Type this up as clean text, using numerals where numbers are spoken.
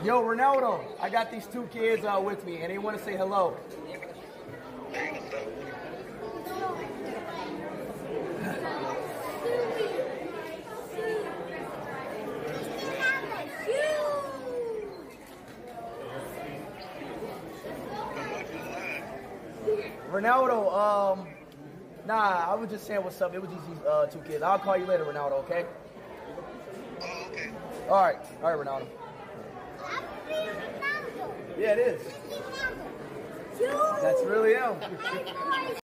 Yo, Ronaldo, I got these two kids with me, and they want to say hello. Ronaldo, nah, I was just saying what's up. It was just these two kids. I'll call you later, Ronaldo, okay? Oh, okay. All right, Ronaldo. Yeah, it is. That's really him.